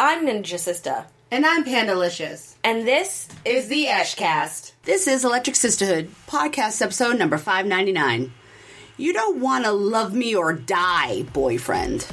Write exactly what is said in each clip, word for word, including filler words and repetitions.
I'm Ninja Sister. And I'm Pandalicious. And this is the Eshcast. This is Electric Sisterhood, podcast episode number five ninety-nine. You don't want to love me or die, boyfriend.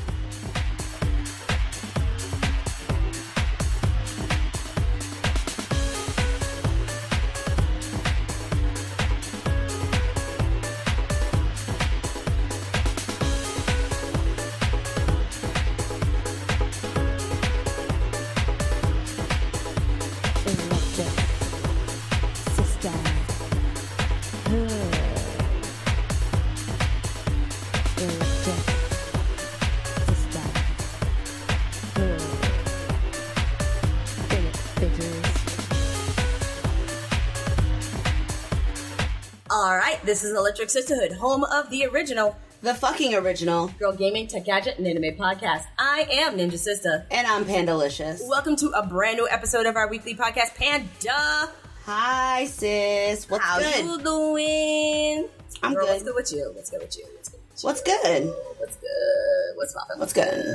This is Electric Sisterhood, home of the original, the fucking original, girl gaming, tech gadget, and anime podcast. I am Ninja Sister. And I'm Pandalicious. Welcome to a brand new episode of our weekly podcast, Panda. Hi, sis. What's How good? How you doing? I'm girl, good. What's good with you? What's good with you? What's good with you? What's good? What's good? What's poppin'? What's good?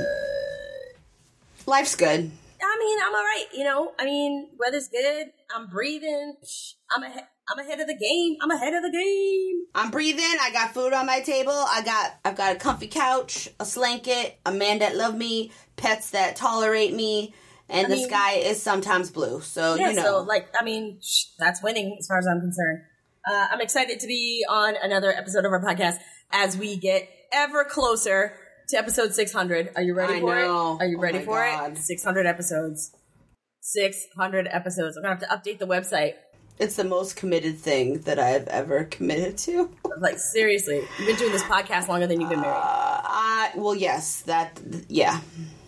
Life's good. I mean, I'm alright, you know? I mean, weather's good. I'm breathing. I'm ahead. I'm ahead of the game. I'm ahead of the game. I'm breathing. I got food on my table. I got, I've got a comfy couch, a slanket, a man that love me, pets that tolerate me, and I the mean, sky is sometimes blue. So, yeah, you know. So, like, I mean, that's winning as far as I'm concerned. Uh, I'm excited to be on another episode of our podcast as we get ever closer to episode six hundred. Are you ready I for know. it? Are you ready oh for God. it? six hundred episodes. six hundred episodes. I'm going to have to update the website. It's the most committed thing that I've ever committed to. Like, seriously. You've been doing this podcast longer than you've been married. Uh, I, well, yes. That, yeah.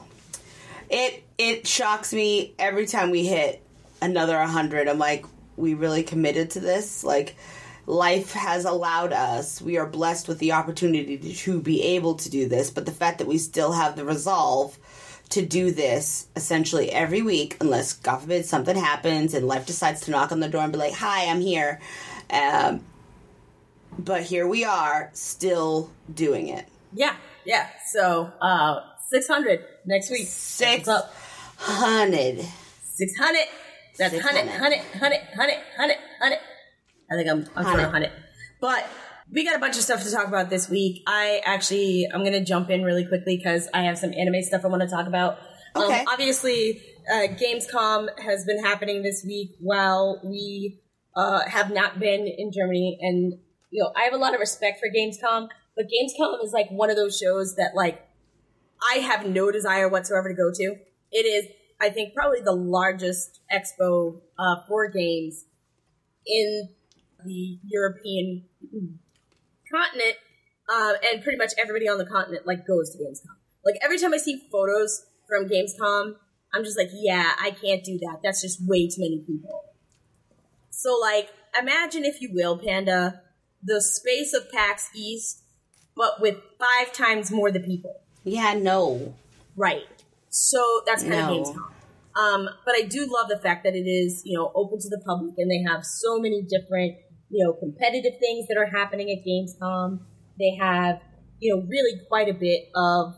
It it shocks me every time we hit another one hundred. I'm like, we really committed to this? Like, life has allowed us. We are blessed with the opportunity to, to be able to do this. But the fact that we still have the resolve to do this essentially every week, unless, God forbid, something happens and life decides to knock on the door and be like, hi, I'm here. Um, but here we are, still doing it. Yeah, yeah. So, uh, six hundred next week. six hundred. six hundred. That's one hundred, one hundred, one hundred, one hundred, one hundred, one hundred. I think I'm, I'm trying one hundred. But we got a bunch of stuff to talk about this week. I actually, I'm going to jump in really quickly because I have some anime stuff I want to talk about. Okay. Um, obviously, uh, Gamescom has been happening this week while we uh, have not been in Germany. And, you know, I have a lot of respect for Gamescom, but Gamescom is like one of those shows that, like, I have no desire whatsoever to go to. It is, I think, probably the largest expo uh, for games in the European continent, uh, and pretty much everybody on the continent like goes to Gamescom. Like every time I see photos from Gamescom, I'm just like, yeah, I can't do that. That's just way too many people. So like, imagine if you will, Panda, the space of PAX East, but with five times more the people. Yeah, no. Right. So that's kind no. of Gamescom. Um, but I do love the fact that it is, you know, open to the public and they have so many different, you know, competitive things that are happening at Gamescom. They have, you know, really quite a bit of,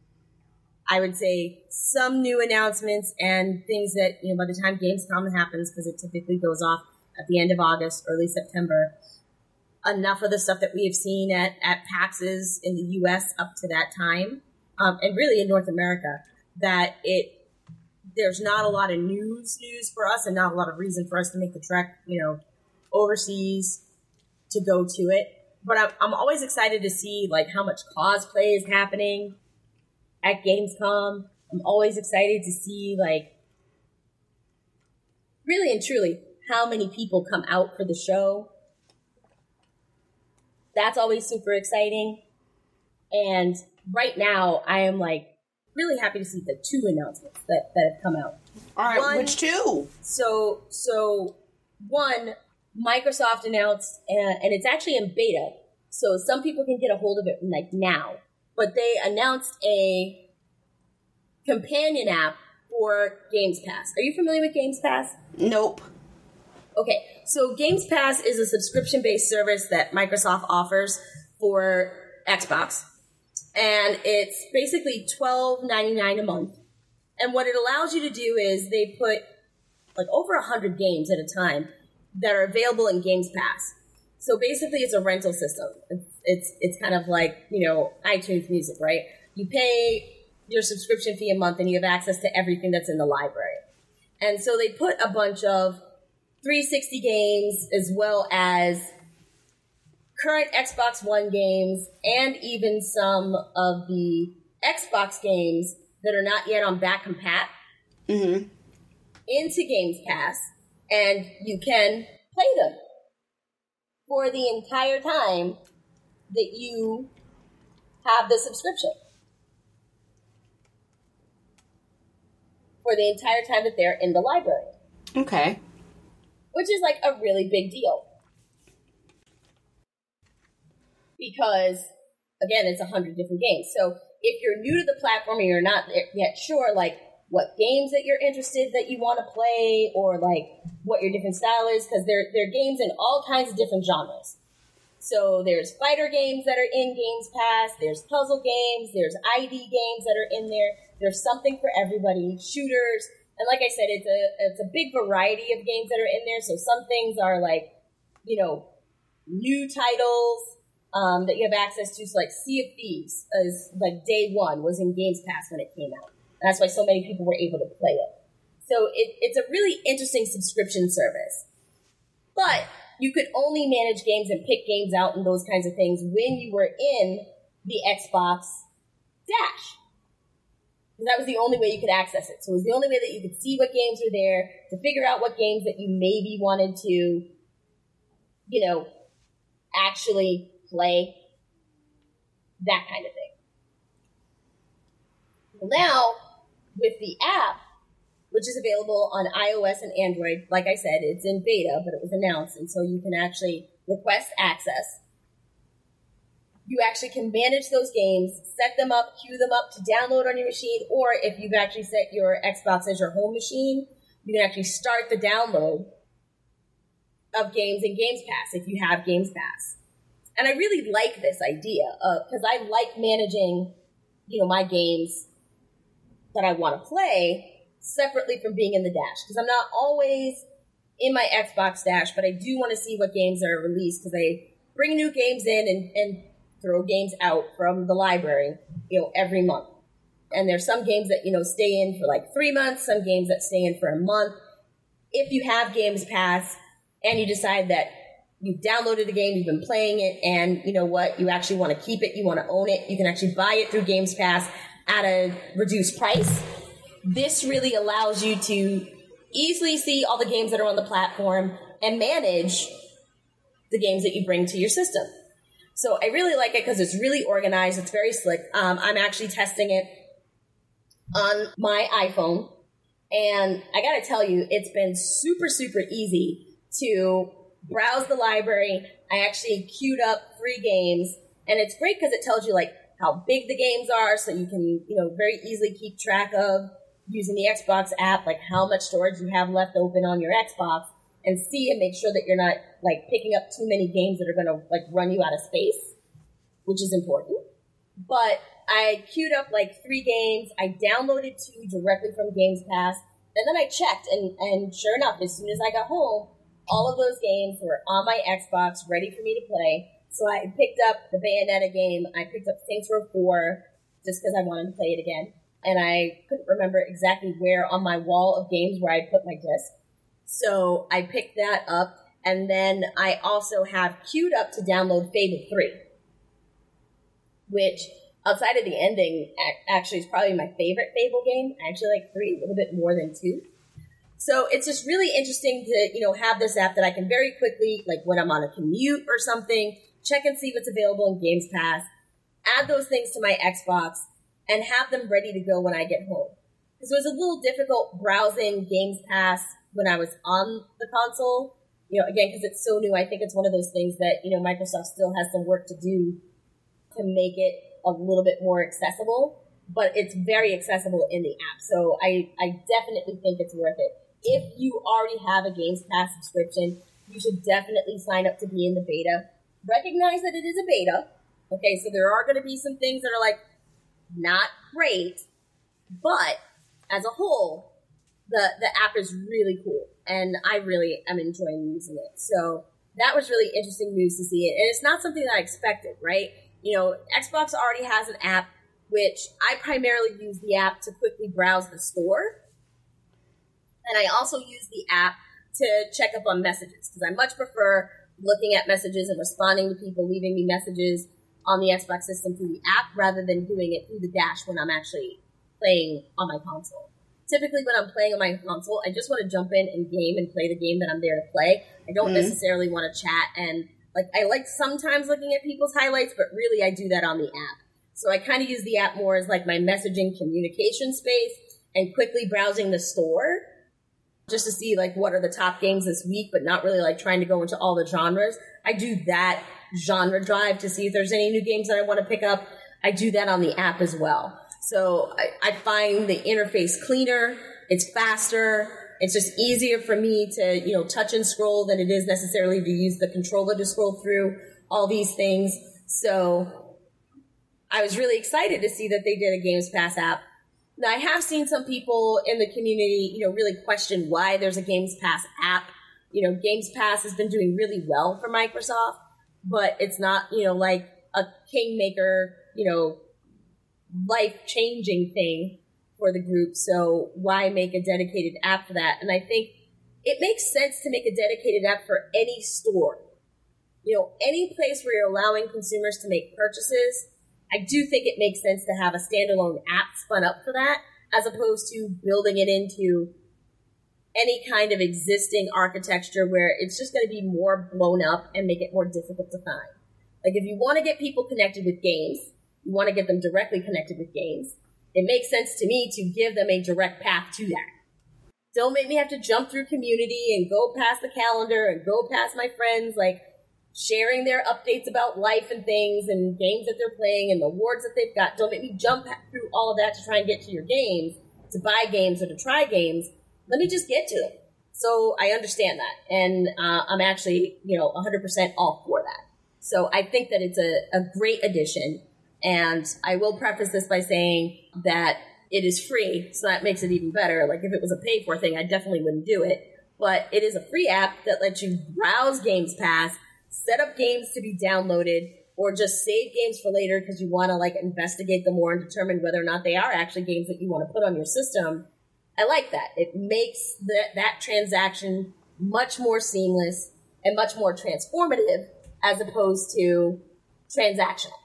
I would say, some new announcements and things that, you know, by the time Gamescom happens, because it typically goes off at the end of August, early September, enough of the stuff that we have seen at, at PAXs in the U S up to that time, um, and really in North America, that it, there's not a lot of news news for us and not a lot of reason for us to make the trek, you know, overseas to go to it. But I'm, I'm always excited to see like how much cosplay is happening at Gamescom. I'm always excited to see like really and truly how many people come out for the show. That's always super exciting. And right now I am like really happy to see the two announcements that, that have come out. All right, one, which two? So, so one, Microsoft announced, uh, and it's actually in beta, so some people can get a hold of it like now. But they announced a companion app for Games Pass. Are you familiar with Games Pass? Nope. Okay, so Games Pass is a subscription-based service that Microsoft offers for Xbox. And it's basically twelve ninety-nine a month. And what it allows you to do is they put like over one hundred games at a time that are available in Games Pass. So basically it's a rental system. It's, it's, it's kind of like, you know, iTunes Music, right? You pay your subscription fee a month and you have access to everything that's in the library. And so they put a bunch of three sixty games as well as current Xbox One games and even some of the Xbox games that are not yet on back compat mm-hmm. into Games Pass, and you can play them for the entire time that you have the subscription. For the entire time that they're in the library. Okay. Which is like a really big deal. Because, again, it's a hundred different games. So if you're new to the platform and you're not yet sure, like, what games that you're interested that you want to play, or like what your different style is, because there there are games in all kinds of different genres. So there's fighter games that are in Games Pass, there's puzzle games, there's I D games that are in there. There's something for everybody, shooters, and like I said, it's a it's a big variety of games that are in there. So some things are like, you know, new titles um, that you have access to. So like Sea of Thieves is like day one was in Games Pass when it came out. And that's why so many people were able to play it. So it, it's a really interesting subscription service. But you could only manage games and pick games out and those kinds of things when you were in the Xbox Dash. Because that was the only way you could access it. So it was the only way that you could see what games were there, to figure out what games that you maybe wanted to, you know, actually play, that kind of thing. Well, now, with the app, which is available on iOS and Android, like I said, it's in beta, but it was announced, and so you can actually request access. You actually can manage those games, set them up, queue them up to download on your machine, or if you've actually set your Xbox as your home machine, you can actually start the download of games in Games Pass if you have Games Pass. And I really like this idea, because uh, I like managing, you know, my games that I want to play separately from being in the Dash, because I'm not always in my Xbox Dash, but I do want to see what games are released, because they bring new games in and, and throw games out from the library, you know, every month. And there's some games that, you know, stay in for like three months, some games that stay in for a month. If you have Games Pass and you decide that you've downloaded the game, you've been playing it, and you know what, you actually want to keep it, you want to own it, you can actually buy it through Games Pass at a reduced price. This really allows you to easily see all the games that are on the platform and manage the games that you bring to your system. So I really like it because it's really organized. It's very slick. Um, I'm actually testing it on my iPhone. And I got to tell you, it's been super, super easy to browse the library. I actually queued up three games. And it's great because it tells you, like, how big the games are, so you can, you know, very easily keep track of, using the Xbox app, like how much storage you have left open on your Xbox, and see and make sure that you're not like picking up too many games that are going to like run you out of space, which is important. But I queued up like three games. I downloaded two directly from Games Pass, and then I checked, and, and sure enough, as soon as I got home, all of those games were on my Xbox, ready for me to play. So I picked up the Bayonetta game. I picked up Saints Row four, just because I wanted to play it again. And I couldn't remember exactly where on my wall of games where I put my disc. So I picked that up, and then I also have queued up to download Fable three, which, outside of the ending, actually is probably my favorite Fable game. I actually like three a little bit more than two. So it's just really interesting to, you know, have this app that I can very quickly, like when I'm on a commute or something, check and see what's available in Games Pass, add those things to my Xbox, and have them ready to go when I get home. Because it was a little difficult browsing Games Pass when I was on the console. You know, again, because it's so new, I think it's one of those things that, you know, Microsoft still has some work to do to make it a little bit more accessible. But it's very accessible in the app. So I, I definitely think it's worth it. If you already have a Games Pass subscription, you should definitely sign up to be in the beta. Recognize that it is a beta. Okay, so there are going to be some things that are like not great, but as a whole, the, the app is really cool. And I really am enjoying using it. So that was really interesting news to see it. And it's not something that I expected, right? You know, Xbox already has an app, which I primarily use the app to quickly browse the store. And I also use the app to check up on messages, because I much prefer looking at messages and responding to people leaving me messages on the Xbox system through the app rather than doing it through the dash when I'm actually playing on my console. Typically, when I'm playing on my console, I just want to jump in and game and play the game that I'm there to play. I don't mm-hmm. necessarily want to chat. And like I like sometimes looking at people's highlights, but really I do that on the app. So I kind of use the app more as like my messaging communication space and quickly browsing the store just to see like what are the top games this week, but not really like trying to go into all the genres. I do that genre drive to see if there's any new games that I want to pick up. I do that on the app as well. So I, I find the interface cleaner, it's faster, it's just easier for me to, you know, touch and scroll than it is necessarily to use the controller to scroll through all these things. So I was really excited to see that they did a Games Pass app. Now, I have seen some people in the community, you know, really question why there's a Games Pass app. You know, Games Pass has been doing really well for Microsoft, but it's not, you know, like a kingmaker, you know, life-changing thing for the group, so why make a dedicated app for that? And I think it makes sense to make a dedicated app for any store. You know, any place where you're allowing consumers to make purchases, I do think it makes sense to have a standalone app spun up for that, as opposed to building it into any kind of existing architecture where it's just going to be more blown up and make it more difficult to find. Like, if you want to get people connected with games, you want to get them directly connected with games, it makes sense to me to give them a direct path to that. Don't make me have to jump through community and go past the calendar and go past my friends, like sharing their updates about life and things and games that they're playing and the awards that they've got. Don't make me jump through all of that to try and get to your games, to buy games or to try games. Let me just get to them. So I understand that. And uh, I'm actually, you know, one hundred percent all for that. So I think that it's a, a great addition. And I will preface this by saying that it is free, so that makes it even better. Like, if it was a pay-for thing, I definitely wouldn't do it. But it is a free app that lets you browse Games Pass, set up games to be downloaded, or just save games for later because you want to, like, investigate them more and determine whether or not they are actually games that you want to put on your system. I like that. It makes that that transaction much more seamless and much more transformative as opposed to transactional.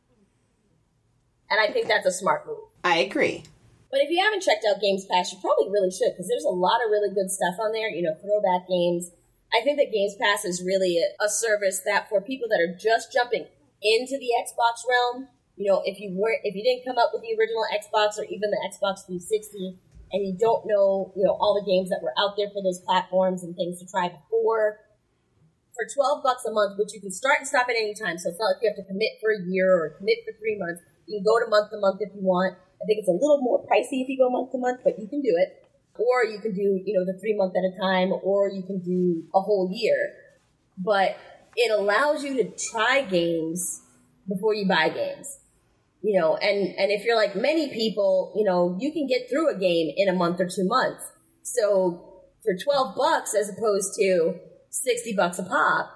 And I think that's a smart move. I agree. But if you haven't checked out Games Pass, you probably really should, because there's a lot of really good stuff on there, you know, throwback games. I think that Games Pass is really a, a service that for people that are just jumping into the Xbox realm, you know, if you weren't, if you didn't come up with the original Xbox or even the Xbox three sixty, and you don't know, you know, all the games that were out there for those platforms and things to try before, for twelve bucks a month, which you can start and stop at any time, so it's not like you have to commit for a year or commit for three months. You can go to month to month if you want. I think it's a little more pricey if you go month to month, but you can do it. Or you can do, you know, the three month at a time, or you can do a whole year. But it allows you to try games before you buy games. You know, and, and if you're like many people, you know, you can get through a game in a month or two months. So for twelve bucks as opposed to sixty bucks a pop,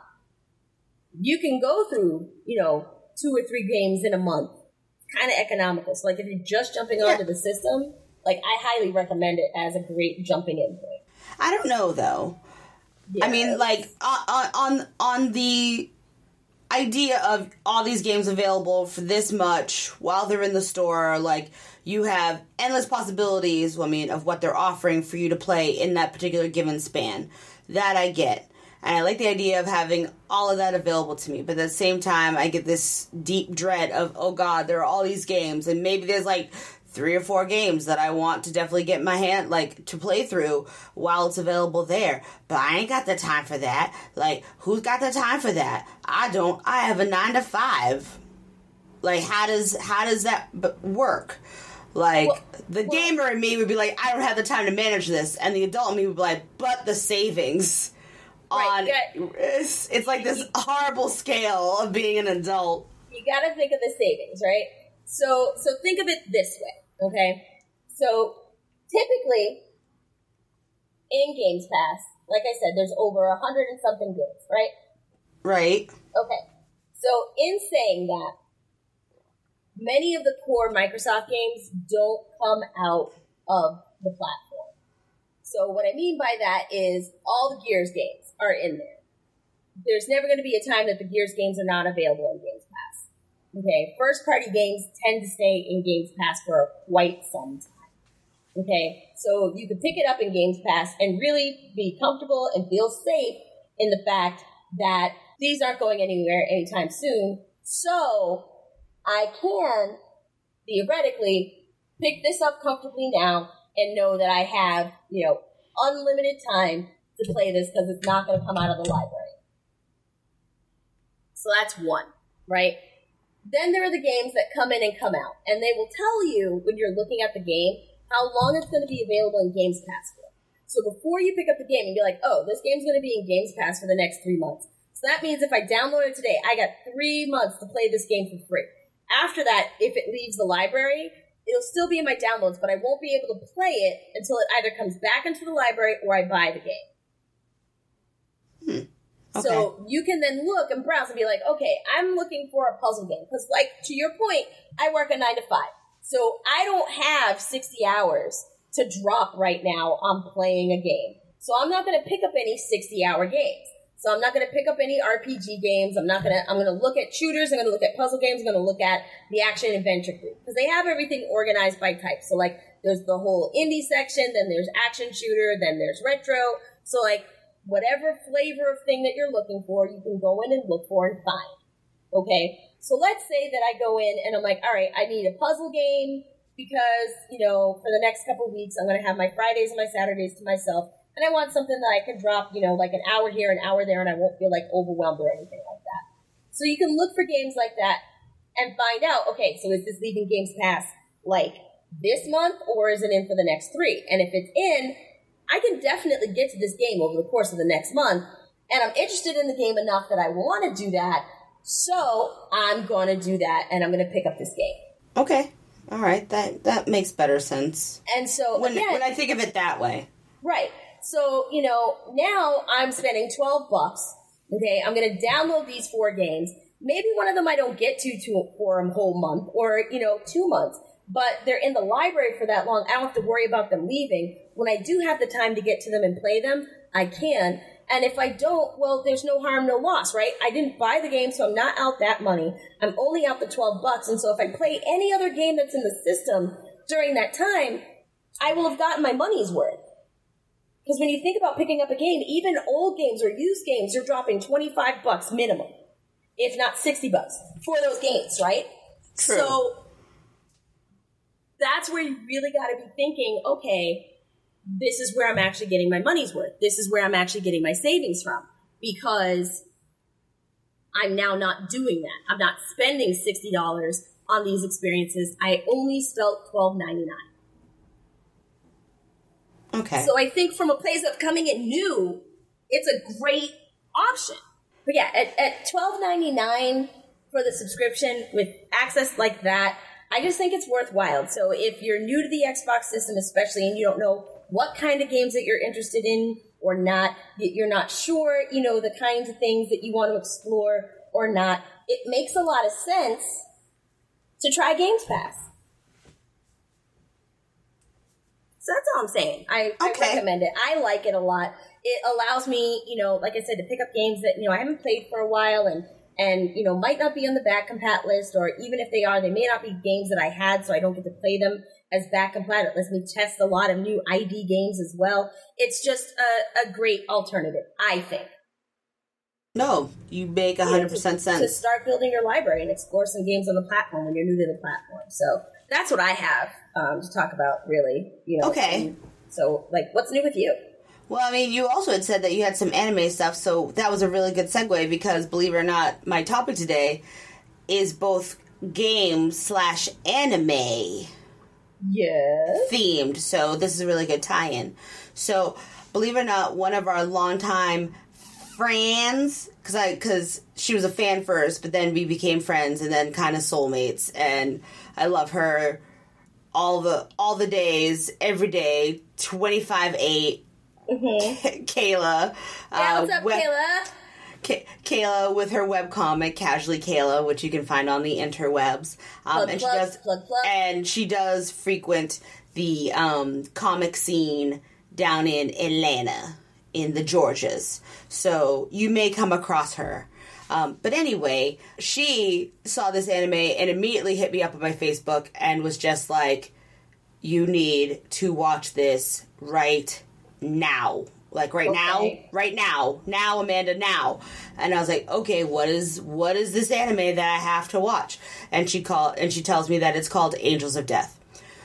you can go through, you know, two or three games in a month. Kind of economical. So, like, if you're just jumping onto yeah. the system, like, I highly recommend it as a great jumping in point. I don't know, though. Yeah. I mean, like, on, on on the idea of all these games available for this much while they're in the store, like, you have endless possibilities, I mean, of what they're offering for you to play in that particular given span. That I get. And I like the idea of having all of that available to me. But at the same time, I get this deep dread of, oh God, there are all these games. And maybe there's like three or four games that I want to definitely get my hand, like, to play through while it's available there. But I ain't got the time for that. Like, who's got the time for that? I don't. I have a nine to five. Like, how does, how does that work? Like, well, the well, gamer in me would be like, I don't have the time to manage this. And the adult in me would be like, but the savings. On, right, it's, it's like this horrible scale of being an adult. You got to think of the savings, right? So, so think of it this way, okay? So, typically, in Games Pass, like I said, there's over a hundred and something games, right? Right. Okay. So in saying that, many of the core Microsoft games don't come out of the platform. So what I mean by that is all the Gears games are in there. There's never going to be a time that the Gears games are not available in Games Pass. Okay, first-party games tend to stay in Games Pass for quite some time. Okay, so you can pick it up in Games Pass and really be comfortable and feel safe in the fact that these aren't going anywhere anytime soon. So I can, theoretically, pick this up comfortably now and know that I have, you know, unlimited time to play this because it's not going to come out of the library. So that's one, right? Then there are the games that come in and come out, and they will tell you when you're looking at the game how long it's going to be available in Games Pass for. So before you pick up the game and be like, oh, this game's going to be in Games Pass for the next three months. So that means if I download it today, I got three months to play this game for free. After that, if it leaves the library, it'll still be in my downloads, but I won't be able to play it until it either comes back into the library or I buy the game. Hmm. Okay. So you can then look and browse and be like, okay, I'm looking for a puzzle game. Because, like, to your point, I work a nine to five. So I don't have sixty hours to drop right now on playing a game. So I'm not going to pick up any sixty-hour games. So I'm not going to pick up any R P G games. I'm not going to, I'm going to look at shooters. I'm going to look at puzzle games. I'm going to look at the action adventure group. Because they have everything organized by type. So, like, there's the whole indie section, then there's action shooter, then there's retro. So, like, whatever flavor of thing that you're looking for, you can go in and look for and find. Okay? So let's say that I go in and I'm like, all right, I need a puzzle game because, you know, for the next couple of weeks, I'm going to have my Fridays and my Saturdays to myself. And I want something that I can drop, you know, like an hour here, an hour there, and I won't feel like overwhelmed or anything like that. So you can look for games like that and find out, okay, so is this leaving Games Pass like this month or is it in for the next three? And if it's in, I can definitely get to this game over the course of the next month, and I'm interested in the game enough that I want to do that, so I'm going to do that, and I'm going to pick up this game. Okay. All right. That that makes better sense. And so, when, again, when I think of it that way. Right. So, you know, now I'm spending twelve bucks, okay? I'm going to download these four games. Maybe one of them I don't get to, to for a whole month or, you know, two months. But they're in the library for that long. I don't have to worry about them leaving. When I do have the time to get to them and play them, I can. And if I don't, well, there's no harm, no loss, right? I didn't buy the game, so I'm not out that money. I'm only out the twelve bucks. And so if I play any other game that's in the system during that time, I will have gotten my money's worth. Because when you think about picking up a game, even old games or used games, you're dropping twenty-five bucks minimum, if not sixty bucks for those games, right? True. So that's where you really got to be thinking, okay, this is where I'm actually getting my money's worth. This is where I'm actually getting my savings from, because I'm now not doing that. I'm not spending sixty dollars on these experiences. I only spent twelve ninety-nine. Okay. So I think from a place of coming in new, it's a great option. But yeah, at, at twelve ninety-nine for the subscription with access like that, I just think it's worthwhile. So if you're new to the Xbox system especially, and you don't know what kind of games that you're interested in or not, you're not sure, you know, the kinds of things that you want to explore or not, it makes a lot of sense to try Games Pass. So that's all I'm saying. I, okay. I recommend it. I like it a lot. It allows me, you know, like I said, to pick up games that, you know, I haven't played for a while and, and you know, might not be on the back compat list, or even if they are, they may not be games that I had, so I don't get to play them as back compat. It lets me test a lot of new I D games as well. It's just a, a great alternative, I think. No, you make one hundred percent you know, to, sense. To start building your library and explore some games on the platform when you're new to the platform. So that's what I have um, to talk about, really. You know. Okay. And so, like, what's new with you? Well, I mean, you also had said that you had some anime stuff, so that was a really good segue because, believe it or not, my topic today is both game slash anime yes. themed, so this is a really good tie-in. So, believe it or not, one of our longtime friends, because I because she was a fan first, but then we became friends and then kind of soulmates, and I love her all the all the days, every day, twenty-five eight. Mm-hmm. Kayla. Yeah, what's up, uh, web- Kayla? K- Kayla with her webcomic, Casually Kayla, which you can find on the interwebs. Um, plug, and plug, she does, plug, plug. And she does frequent the um, comic scene down in Atlanta, in the Georgias. So you may come across her. Um, but anyway, she saw this anime and immediately hit me up on my Facebook and was just like, you need to watch this right now. Like right Okay. now, right now, now, Amanda, now. And I was like, okay, what is what is this anime that I have to watch? And she call and she tells me that it's called Angels of Death.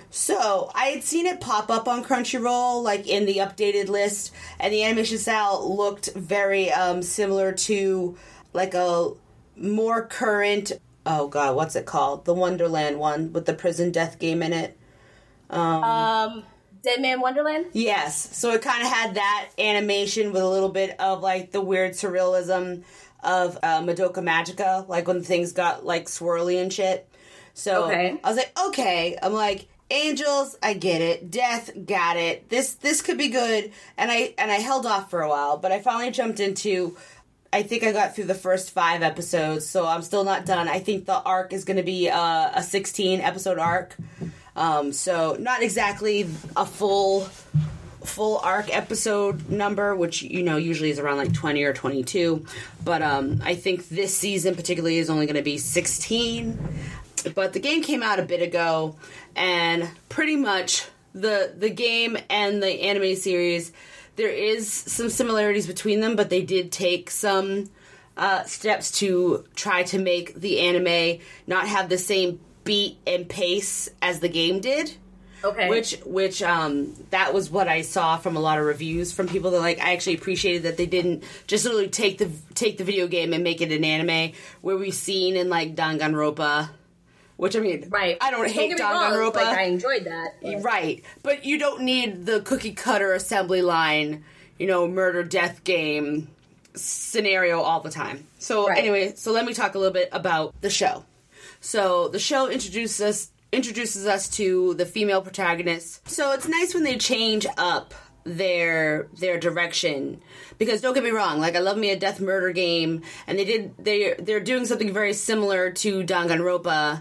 So I had seen it pop up on Crunchyroll, like in the updated list, and the animation style looked very um, similar to like a more current. Oh God, what's it called? The Wonderland one with the prison death game in it. Um. um Dead Man Wonderland? Yes. So it kind of had that animation with a little bit of, like, the weird surrealism of uh, Madoka Magica, like, when things got, like, swirly and shit. So Okay. I was like, okay. I'm like, Angels, I get it. Death, got it. This this could be good. And I and I held off for a while, but I finally jumped into... I think I got through the first five episodes, so I'm still not done. I think the arc is going to be uh, a sixteen-episode arc. Um, so not exactly a full full arc episode number, which, you know, usually is around like twenty or twenty-two. But um, I think this season particularly is only going to be sixteen. But the game came out a bit ago, and pretty much the the game and the anime series, there is some similarities between them, but they did take some uh, steps to try to make the anime not have the same beat and pace as the game did. Okay. Which, which, um, that was what I saw from a lot of reviews from people that, like, I actually appreciated that they didn't just literally take the, take the video game and make it an anime, where we've seen in, like, Danganronpa, which, I mean, right. I don't, don't hate Danganronpa. Like, I enjoyed that. But. Right. But you don't need the cookie cutter assembly line, you know, murder, death game scenario all the time. So, right. Anyway, so let me talk a little bit about the show. So the show introduces us introduces us to the female protagonist. So it's nice when they change up their their direction, because don't get me wrong, like, I love me a death murder game, and they did they they're doing something very similar to Danganronpa,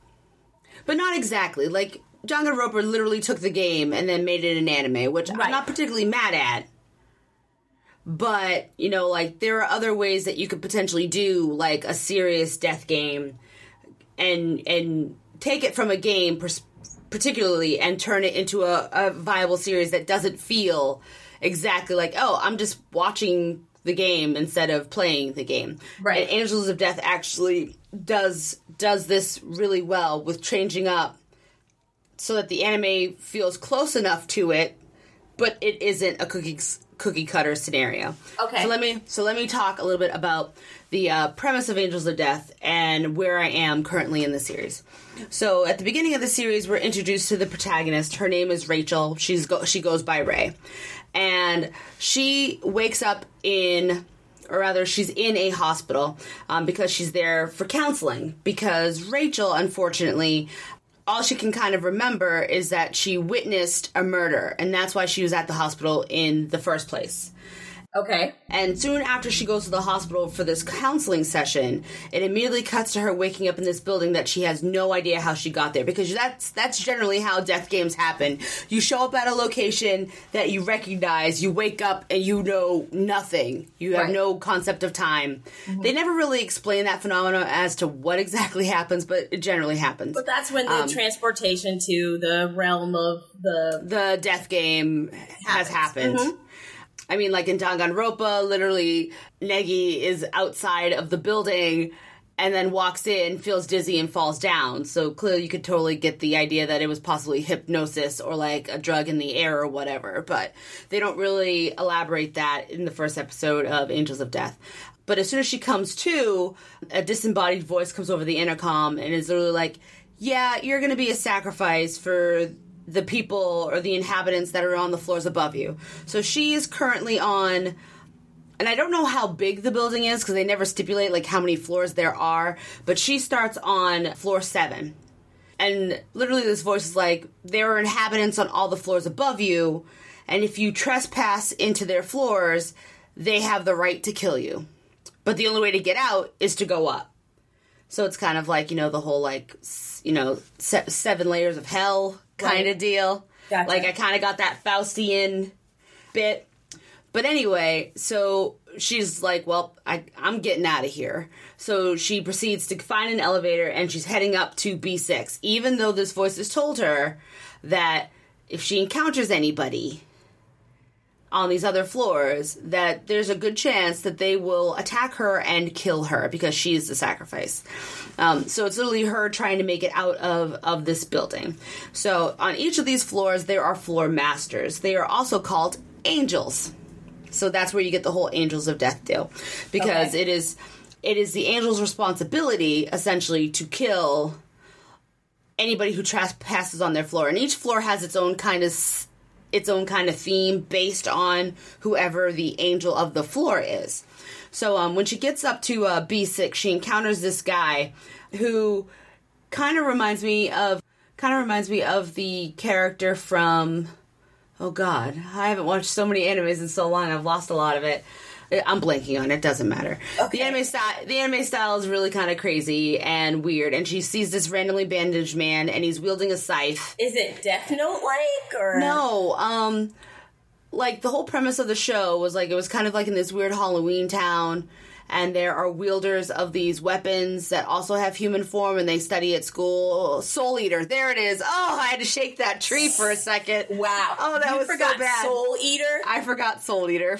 but not exactly. Like, Danganronpa literally took the game and then made it an anime, which right. I'm not particularly mad at. But, you know, like, there are other ways that you could potentially do, like, a serious death game and and take it from a game pers- particularly and turn it into a, a viable series that doesn't feel exactly like, oh, I'm just watching the game instead of playing the game. Right. And Angels of Death actually does does this really well with changing up so that the anime feels close enough to it, but it isn't a cookie cookie cutter scenario. Okay. So let me so let me talk a little bit about the uh, premise of Angels of Death and where I am currently in the series. So at the beginning of the series, we're introduced to the protagonist. Her name is Rachel. She's go- she goes by Ray, and she wakes up in, or rather, she's in a hospital um, because she's there for counseling. Because Rachel, unfortunately, all she can kind of remember is that she witnessed a murder, and that's why she was at the hospital in the first place. Okay. And soon after she goes to the hospital for this counseling session, it immediately cuts to her waking up in this building that she has no idea how she got there, because that's that's generally how death games happen. You show up at a location that you recognize, you wake up and you know nothing. You have right. no concept of time. Mm-hmm. They never really explain that phenomenon as to what exactly happens, but it generally happens. But that's when the um, transportation to the realm of the... The death game happens. has happened. Mm-hmm. I mean, like in Danganronpa, literally, Negi is outside of the building and then walks in, feels dizzy, and falls down. So clearly you could totally get the idea that it was possibly hypnosis or like a drug in the air or whatever. But they don't really elaborate that in the first episode of Angels of Death. But as soon as she comes to, a disembodied voice comes over the intercom and is literally like, yeah, you're going to be a sacrifice for the people or the inhabitants that are on the floors above you. So she is currently on, and I don't know how big the building is because they never stipulate like how many floors there are, but she starts on floor seven. and literally this voice is like, there are inhabitants on all the floors above you, and if you trespass into their floors, they have the right to kill you. But the only way to get out is to go up. So it's kind of like, you know, the whole, like, you know, se- seven layers of hell kind of right. deal. Gotcha. Like, I kind of got that Faustian bit. But anyway, so she's like, well, I, I'm getting out of here. So she proceeds to find an elevator, and she's heading up to B six, even though this voice has told her that if she encounters anybody on these other floors, that there's a good chance that they will attack her and kill her because she's the sacrifice. Um, so it's literally her trying to make it out of, of this building. So on each of these floors, there are floor masters. They are also called angels. So that's where you get the whole Angels of Death deal. Because okay. it is it is the angel's responsibility, essentially, to kill anybody who trespasses on their floor. And each floor has its own kind of its own kind of theme based on whoever the angel of the floor is. So um, when she gets up to uh, B six, she encounters this guy who kind of reminds me of kind of reminds me of the character from, oh God, I haven't watched so many animes in so long. I've lost a lot of it. I'm blanking on it. Doesn't matter. Okay. The anime style, the anime style is really kind of crazy and weird. And she sees this randomly bandaged man, and he's wielding a scythe. Is it Death Note like, or no? Um, like the whole premise of the show was like it was kind of like in this weird Halloween town, and there are wielders of these weapons that also have human form, and they study at school. Soul Eater, there it is. Oh, I had to shake that tree for a second. Wow. Oh, that you was forgot so bad. Soul Eater? I forgot Soul Eater.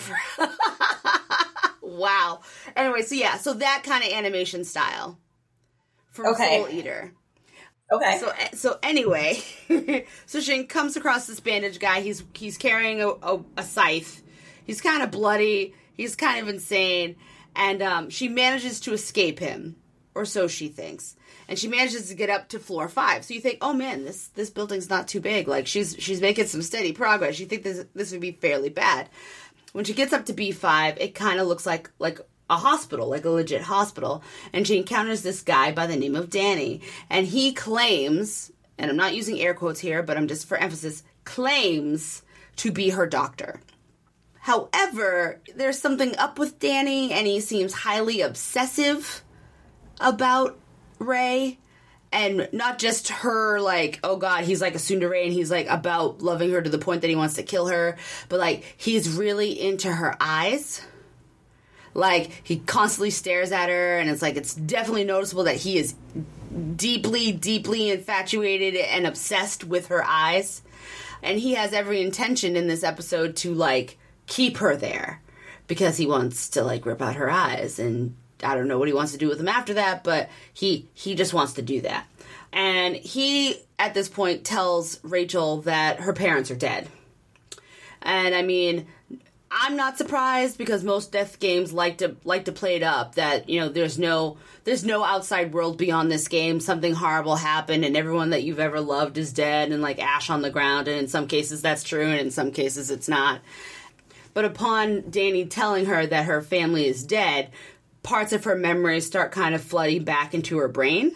Wow. Anyway, so yeah, so that kind of animation style from okay. Soul Eater. Okay. So so anyway, so she comes across this bandaged guy. He's he's carrying a, a, a scythe. He's kind of bloody. He's kind of insane. And um, she manages to escape him, or so she thinks. And she manages to get up to floor five. So you think, oh man, this this building's not too big. Like she's she's making some steady progress. You think this this would be fairly bad. When she gets up to B five, it kind of looks like like a hospital, like a legit hospital. And she encounters this guy by the name of Danny. And he claims, and I'm not using air quotes here, but I'm just for emphasis, claims to be her doctor. However, there's something up with Danny, and he seems highly obsessive about Ray. And not just her, like, oh God, he's like a tsundere, and he's like about loving her to the point that he wants to kill her. But like, he's really into her eyes. Like, he constantly stares at her, and it's like, it's definitely noticeable that he is deeply, deeply infatuated and obsessed with her eyes. And he has every intention in this episode to, like, keep her there. Because he wants to, like, rip out her eyes. And I don't know what he wants to do with them after that, but he, he just wants to do that. And he, at this point, tells Rachel that her parents are dead. And, I mean, I'm not surprised because most death games like to like to play it up that, you know, there's no there's no outside world beyond this game. Something horrible happened and everyone that you've ever loved is dead and like ash on the ground. And in some cases that's true and in some cases it's not. But upon Danny telling her that her family is dead, parts of her memories start kind of flooding back into her brain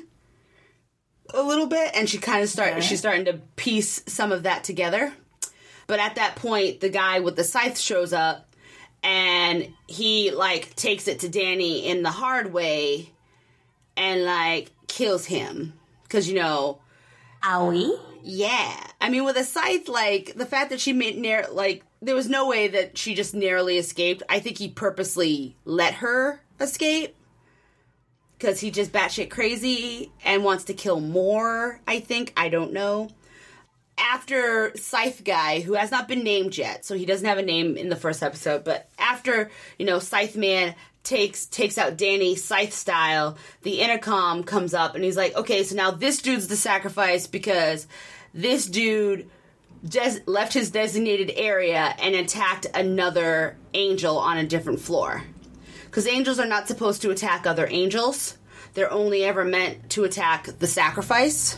a little bit. And she kind of start okay. she's starting to piece some of that together. But at that point, the guy with the scythe shows up, and he, like, takes it to Danny in the hard way and, like, kills him. Because, you know... Owie? Yeah. I mean, with a scythe, like, the fact that she made... Nar- like, there was no way that she just narrowly escaped. I think he purposely let her escape. Because he's just batshit crazy and wants to kill more, I think. I don't know. After Scythe Guy, who has not been named yet, so he doesn't have a name in the first episode, but after, you know, Scythe Man takes takes out Danny Scythe style, the intercom comes up and he's like, okay, so now this dude's the sacrifice because this dude des- left his designated area and attacked another angel on a different floor. Because angels are not supposed to attack other angels. They're only ever meant to attack the sacrifice.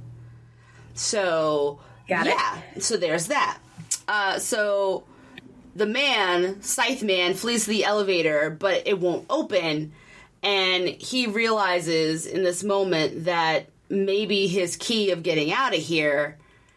So, Got yeah, it. So there's that. Uh, so the man, Scythe Man, flees to the elevator, but it won't open, and he realizes in this moment that maybe his key of getting out of here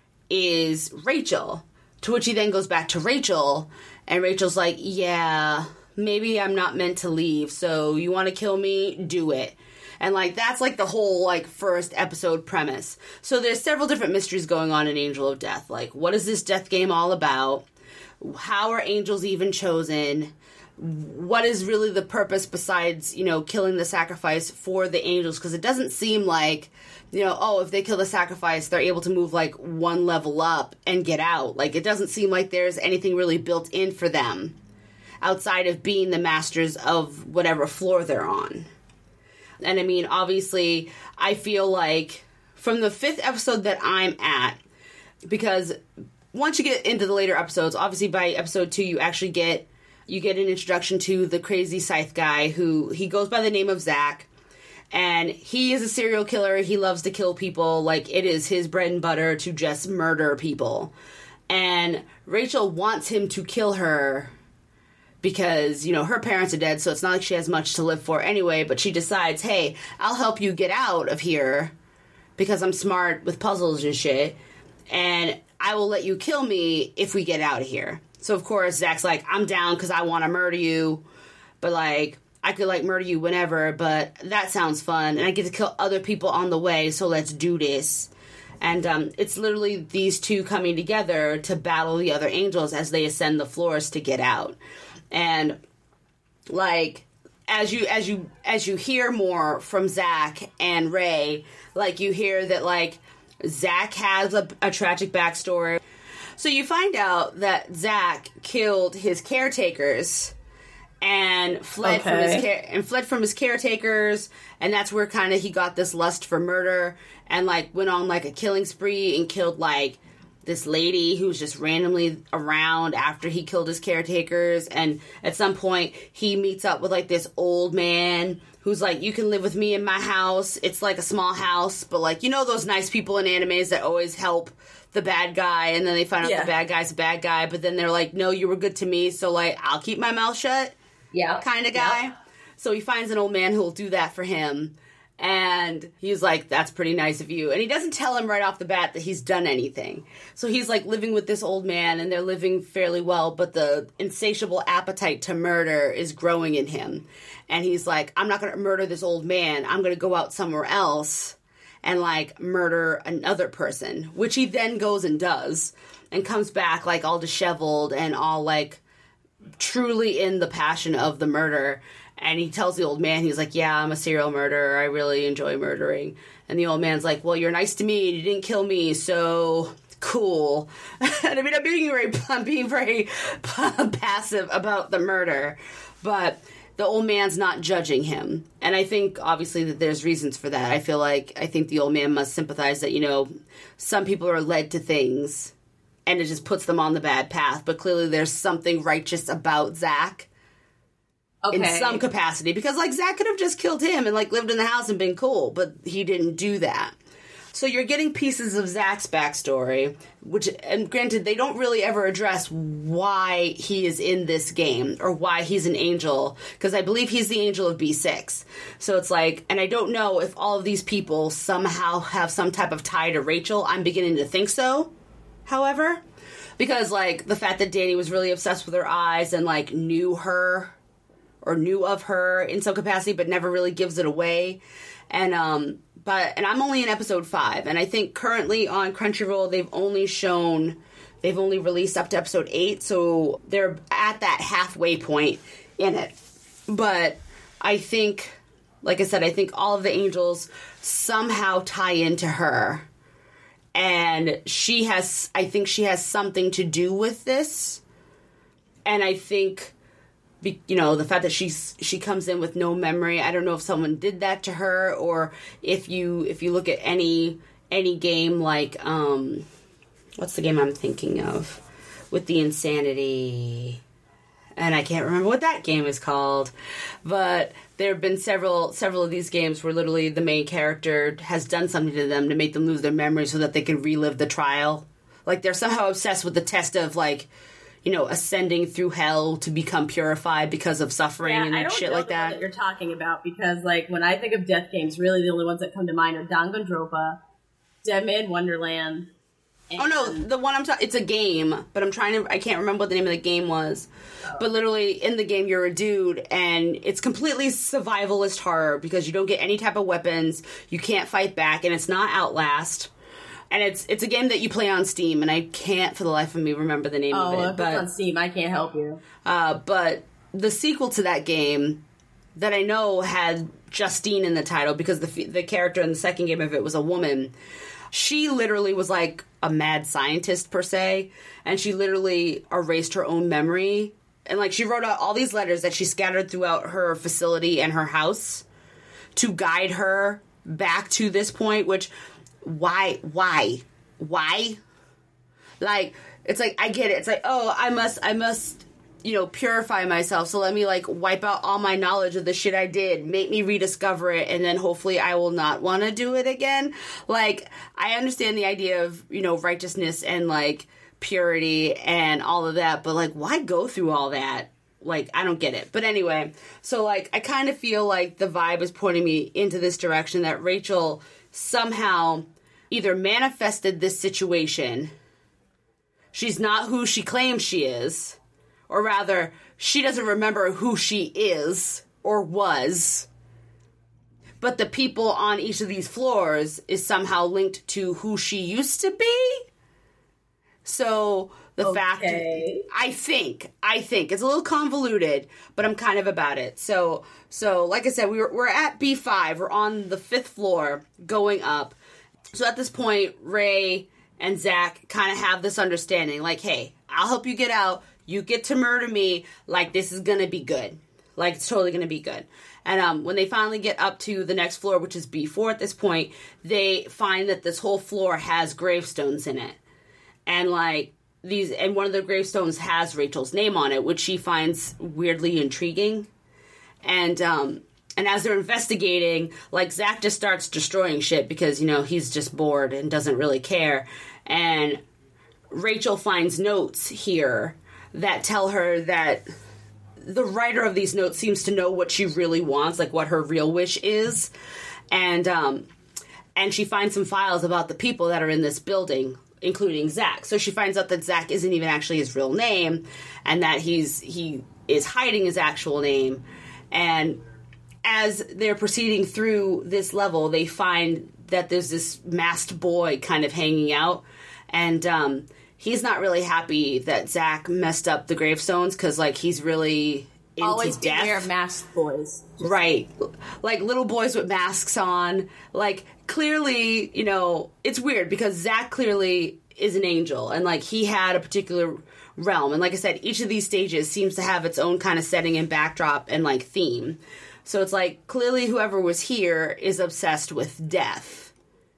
is Rachel. To which he then goes back to Rachel, and Rachel's like, yeah, maybe I'm not meant to leave, so you want to kill me? Do it. And, like, that's, like, the whole, like, first episode premise. So there's several different mysteries going on in Angel of Death. Like, what is this death game all about? How are angels even chosen? What is really the purpose besides, you know, killing the sacrifice for the angels? Because it doesn't seem like, you know, oh, if they kill the sacrifice, they're able to move, like, one level up and get out. Like, it doesn't seem like there's anything really built in for them outside of being the masters of whatever floor they're on. And, I mean, obviously, I feel like from the fifth episode that I'm at, because once you get into the later episodes, obviously by episode two, you actually get... You get an introduction to the crazy scythe guy who, he goes by the name of Zach, and he is a serial killer. He loves to kill people. Like, it is his bread and butter to just murder people. And Rachel wants him to kill her because, you know, her parents are dead, so it's not like she has much to live for anyway, but she decides, hey, I'll help you get out of here because I'm smart with puzzles and shit, and I will let you kill me if we get out of here. So, of course, Zach's like, I'm down because I want to murder you. But, like, I could, like, murder you whenever. But that sounds fun. And I get to kill other people on the way. So let's do this. And um, it's literally these two coming together to battle the other angels as they ascend the floors to get out. And, like, as you as you, as you hear more from Zach and Ray, like, you hear that, like, Zach has a, a tragic backstory. So you find out that Zach killed his caretakers and fled okay. from his care- and fled from his caretakers, and that's where kind of he got this lust for murder, and like went on like a killing spree and killed like this lady who was just randomly around after he killed his caretakers. And at some point he meets up with like this old man who's like, you can live with me in my house. It's like a small house, but like, you know those nice people in animes that always help the bad guy, and then they find out yeah. the bad guy's a bad guy, but then they're like, no, you were good to me, so like, I'll keep my mouth shut. Yeah. Kind of guy. Yep. So he finds an old man who will do that for him, and he's like, that's pretty nice of you. And he doesn't tell him right off the bat that he's done anything. So he's like living with this old man, and they're living fairly well, but the insatiable appetite to murder is growing in him. And he's like, I'm not going to murder this old man. I'm going to go out somewhere else and, like, murder another person, which he then goes and does, and comes back, like, all disheveled and all, like, truly in the passion of the murder. And he tells the old man, he's like, yeah, I'm a serial murderer. I really enjoy murdering. And the old man's like, well, you're nice to me. You didn't kill me, so cool. And I mean, I'm being very, I'm being very passive about the murder, but the old man's not judging him. And I think, obviously, that there's reasons for that. I feel like, I think the old man must sympathize that, you know, some people are led to things, and it just puts them on the bad path. But clearly there's something righteous about Zach okay. in some capacity. Because, like, Zach could have just killed him and, like, lived in the house and been cool. But he didn't do that. So you're getting pieces of Zach's backstory, which, and granted, they don't really ever address why he is in this game or why he's an angel, because I believe he's the angel of B six. So it's like, and I don't know if all of these people somehow have some type of tie to Rachel. I'm beginning to think so, however, because, like, the fact that Danny was really obsessed with her eyes and, like, knew her or knew of her in some capacity, but never really gives it away. And, um... But, and I'm only in episode five, and I think currently on Crunchyroll, they've only shown, they've only released up to episode eight, so they're at that halfway point in it. But I think, like I said, I think all of the angels somehow tie into her, and she has, I think she has something to do with this, and I think, you know, the fact that she's she comes in with no memory. I don't know if someone did that to her, or if you if you look at any any game like um, what's the game I'm thinking of with the insanity, and I can't remember what that game is called. But there have been several several of these games where literally the main character has done something to them to make them lose their memory so that they can relive the trial. Like they're somehow obsessed with the test of like, you know, ascending through hell to become purified because of suffering yeah, and I don't shit know like the one that. that you're talking about, because like when I think of death games, really the only ones that come to mind are Danganronpa, Dead Man Wonderland. And oh no, the one I'm talking, it's a game, but I'm trying to, I can't remember what the name of the game was. Oh. But literally in the game, you're a dude, and it's completely survivalist horror because you don't get any type of weapons, you can't fight back, and it's not Outlast. And it's it's a game that you play on Steam, and I can't for the life of me remember the name oh, of it. Oh, if but, it's on Steam, I can't help you. Uh, but the sequel to that game that I know had Justine in the title, because the the character in the second game of it was a woman. She literally was like a mad scientist, per se, and she literally erased her own memory. And, like, she wrote out all these letters that she scattered throughout her facility and her house to guide her back to this point, which, why, why, why? Like, it's like, I get it. It's like, oh, I must, I must... you know, purify myself. So let me, like, wipe out all my knowledge of the shit I did, make me rediscover it, and then hopefully I will not want to do it again. Like, I understand the idea of, you know, righteousness and, like, purity and all of that, but, like, why go through all that? Like, I don't get it. But anyway, so, like, I kind of feel like the vibe is pointing me into this direction, that Rachel somehow either manifested this situation, she's not who she claims she is, or rather, she doesn't remember who she is or was. But the people on each of these floors is somehow linked to who she used to be. So the okay. fact, I think, I think it's a little convoluted, but I'm kind of about it. So, so like I said, we were, we're at B five. We're on the fifth floor going up. So at this point, Ray and Zach kind of have this understanding, like, hey, I'll help you get out. You get to murder me, like, this is going to be good. Like, it's totally going to be good. And um, when they finally get up to the next floor, which is B four at this point, they find that this whole floor has gravestones in it. And, like, these, and one of the gravestones has Rachel's name on it, which she finds weirdly intriguing. And, um, and as they're investigating, like, Zach just starts destroying shit because, you know, he's just bored and doesn't really care. And Rachel finds notes here that tell her that the writer of these notes seems to know what she really wants, like what her real wish is. And um, and she finds some files about the people that are in this building, including Zach. So she finds out that Zach isn't even actually his real name, and that he's he is hiding his actual name. And as they're proceeding through this level, they find that there's this masked boy kind of hanging out. And um he's not really happy that Zach messed up the gravestones because, like, he's really into Always death. beware of masked boys. Just right. Like, little boys with masks on. Like, clearly, you know, it's weird because Zach clearly is an angel. And, like, he had a particular realm. And, like I said, each of these stages seems to have its own kind of setting and backdrop and, like, theme. So it's like, clearly whoever was here is obsessed with death.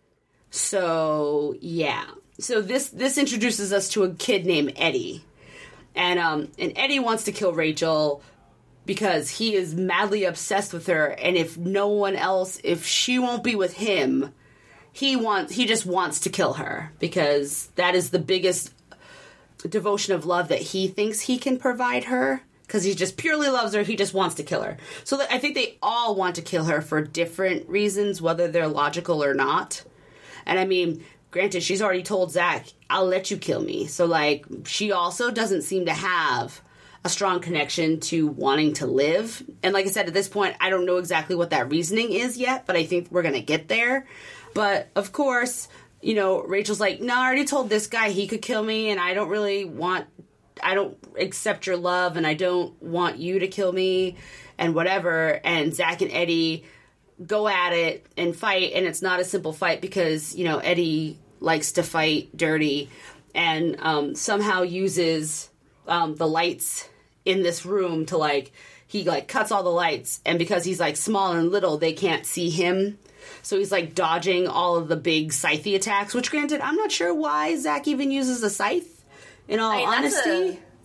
So, yeah. So this this introduces us to a kid named Eddie. And um and Eddie wants to kill Rachel because he is madly obsessed with her, and if no one else, if she won't be with him, he wants he just wants to kill her because that is the biggest devotion of love that he thinks he can provide her, because he just purely loves her. He just wants to kill her. So I think they all want to kill her for different reasons, whether they're logical or not. And I mean, granted, she's already told Zach, I'll let you kill me. So, like, she also doesn't seem to have a strong connection to wanting to live. And like I said, at this point, I don't know exactly what that reasoning is yet, but I think we're going to get there. But, of course, you know, Rachel's like, no, I already told this guy he could kill me, and I don't really want, I don't accept your love, and I don't want you to kill me, and whatever. And Zach and Eddie go at it and fight, and it's not a simple fight because, you know, Eddie likes to fight dirty and um, somehow uses um, the lights in this room to, like, he, like, cuts all the lights, and because he's, like, small and little, they can't see him. So he's, like, dodging all of the big scythe attacks, which, granted, I'm not sure why Zach even uses a scythe, in all I mean, honesty. That's a,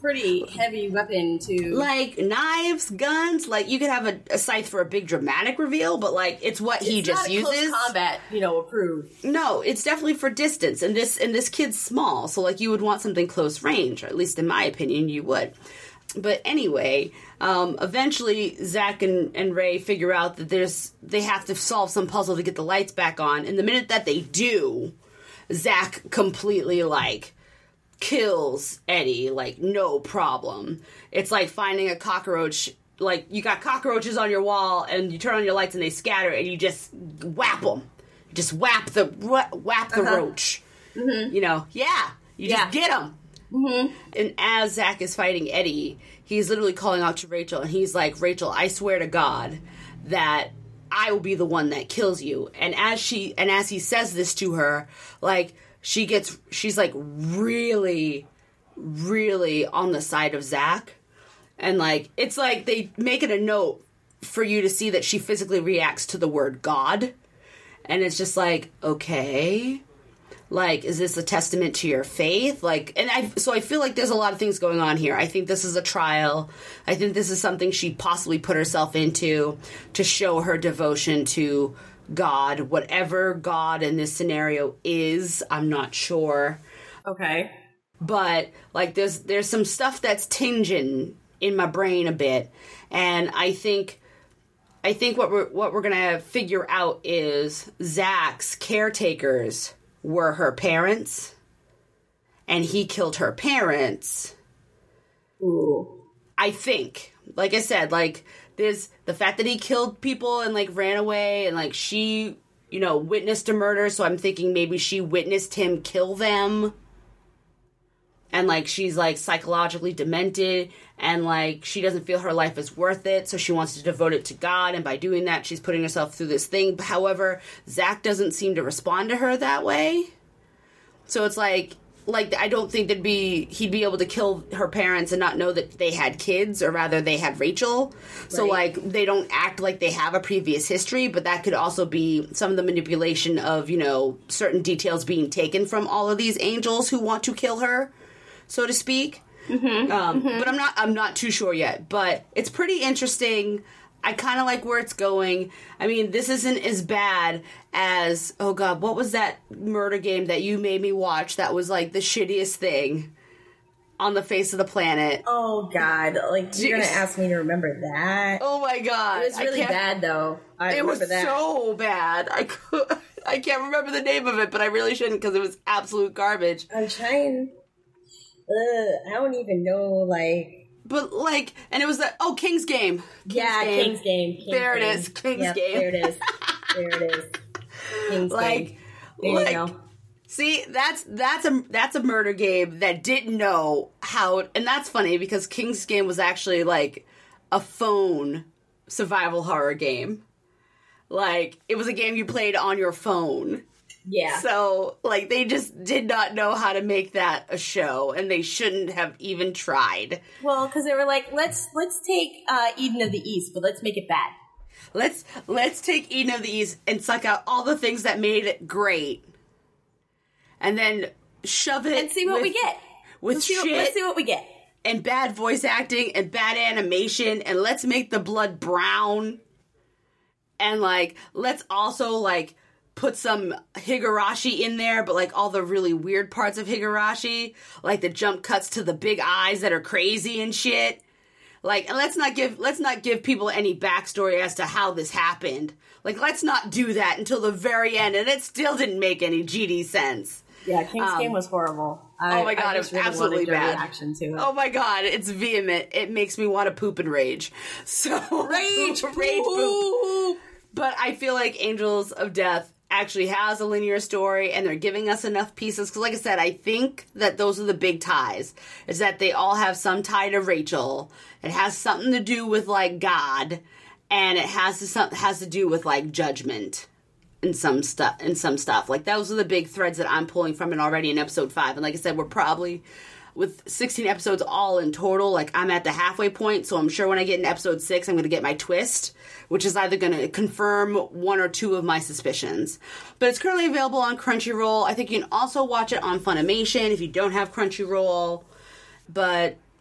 pretty heavy weapon to... Like, knives, guns, like, you could have a, a scythe for a big dramatic reveal, but, like, it's what he it's just not uses. Close combat, you know, approved. No, it's definitely for distance, and this and this kid's small, so, like, you would want something close range, or at least in my opinion, you would. But anyway, um, eventually Zach and, and Ray figure out that there's they have to solve some puzzle to get the lights back on, and the minute that they do, Zach completely, like, kills Eddie, like, no problem. It's like finding a cockroach, like, you got cockroaches on your wall, and you turn on your lights and they scatter, and you just whap them. You just whap the, whap the uh-huh. roach. Mm-hmm. You know, yeah, you yeah. just get them. Mm-hmm. And as Zach is fighting Eddie, he's literally calling out to Rachel, and he's like, Rachel, I swear to God that I will be the one that kills you. And as she, and as he says this to her, like, she gets, she's like really, really on the side of Zach. And like, it's like they make it a note for you to see that she physically reacts to the word God. And it's just like, okay. Like, is this a testament to your faith? Like, and I, so I feel like there's a lot of things going on here. I think this is a trial. I think this is something she possibly put herself into to show her devotion to God. Whatever God in this scenario is, I'm not sure. Okay. But, like, there's, there's some stuff that's tinging in my brain a bit. And I think, I think what we're, what we're gonna figure out is Zach's caretakers were her parents, and he killed her parents. Ooh. I think. Like I said, like, there's the fact that he killed people and, like, ran away, and, like, she, you know, witnessed a murder, so I'm thinking maybe she witnessed him kill them. And, like, she's, like, psychologically demented, and, like, she doesn't feel her life is worth it, so she wants to devote it to God, and by doing that, she's putting herself through this thing. However, Zach doesn't seem to respond to her that way. So it's like, like, I don't think there'd be, he'd be able to kill her parents and not know that they had kids, or rather, they had Rachel. So, right. like, they don't act like they have a previous history, but that could also be some of the manipulation of, you know, certain details being taken from all of these angels who want to kill her, so to speak. Mm-hmm. Um, mm-hmm. But I'm not I'm not too sure yet. But it's pretty interesting. I kind of like where it's going. I mean, this isn't as bad as, oh God, what was that murder game that you made me watch that was like the shittiest thing on the face of the planet? Oh God, like you're going to ask me to remember that? Oh my God. It was really bad though. I it was that. so bad. I, could, I can't remember the name of it, but I really shouldn't because it was absolute garbage. I'm trying... Ugh, I don't even know, like... But, like, and it was the, oh, King's Game. King's yeah, Game. King's Game. King's there Game. it is, King's yep, Game. There it is. There it is. King's like, Game. There like, you go. See, that's that's a that's a murder game that didn't know how... And that's funny, because King's Game was actually, like, a phone survival horror game. Like, it was a game you played on your phone. Yeah. So, like, they just did not know how to make that a show, and they shouldn't have even tried. Well, because they were like, let's let's take uh, Eden of the East, but let's make it bad. Let's let's take Eden of the East and suck out all the things that made it great, and then shove it and see what with, we get. With let's shit. See what, let's see what we get. And bad voice acting and bad animation, and let's make the blood brown. And like, let's also like. Put some Higurashi in there, but like all the really weird parts of Higurashi, like the jump cuts to the big eyes that are crazy and shit. Like, and let's not give let's not give people any backstory as to how this happened. Like, let's not do that until the very end, and it still didn't make any G D sense. Yeah, King's um, Game was horrible. I, oh my God, it was really absolutely bad. Reaction to it. Oh my God, it's vehement. It makes me want to poop and rage. So rage, rage, poop. But I feel like Angels of Death actually has a linear story, and they're giving us enough pieces, because like I said, I think that those are the big ties, is that they all have some tie to Rachel. It has something to do with like God, and it has to some, has to do with like judgment and some stuff and some stuff. Like, those are the big threads that I'm pulling from it already in episode five. And like I said, we're probably with sixteen episodes all in total, like, I'm at the halfway point, so I'm sure when I get in episode six, I'm going to get my twist, which is either going to confirm one or two of my suspicions. But it's currently available on Crunchyroll. I think you can also watch it on Funimation if you don't have Crunchyroll. But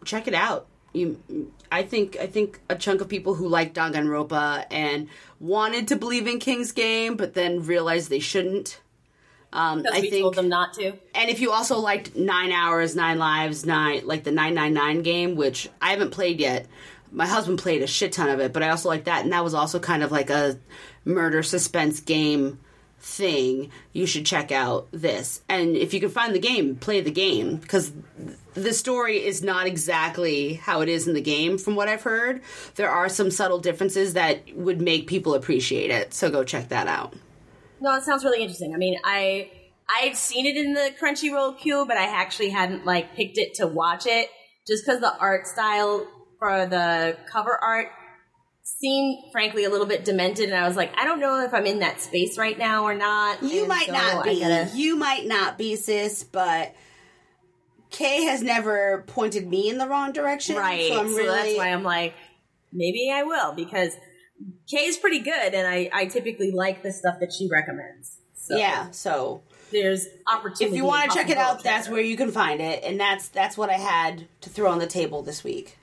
check it out. You, I think I think a chunk of people who like Danganronpa and wanted to believe in King's Game, but then realized they shouldn't. Um, because I we think, told them not to. And if you also liked Nine Hours, Nine Lives, Nine like the nine nine nine game, which I haven't played yet. My husband played a shit ton of it, but I also like that, and that was also kind of like a murder suspense game thing. You should check out this. And if you can find the game, play the game, because the story is not exactly how it is in the game from what I've heard. There are some subtle differences that would make people appreciate it, so go check that out. No, it sounds really interesting. I mean, I I'd seen it in the Crunchyroll queue, but I actually hadn't like picked it to watch it just because the art style for the cover art seemed, frankly, a little bit demented, and I was like, I don't know if I'm in that space right now or not. You and might so not be. gotta... You might not be, sis, but Kay has never pointed me in the wrong direction. Right, so, I'm really... so that's why I'm like, maybe I will, because Kay's pretty good, and I, I typically like the stuff that she recommends. So yeah, so... there's opportunity. If you want to check it out, that's where you can find it, and that's that's what I had to throw on the table this week.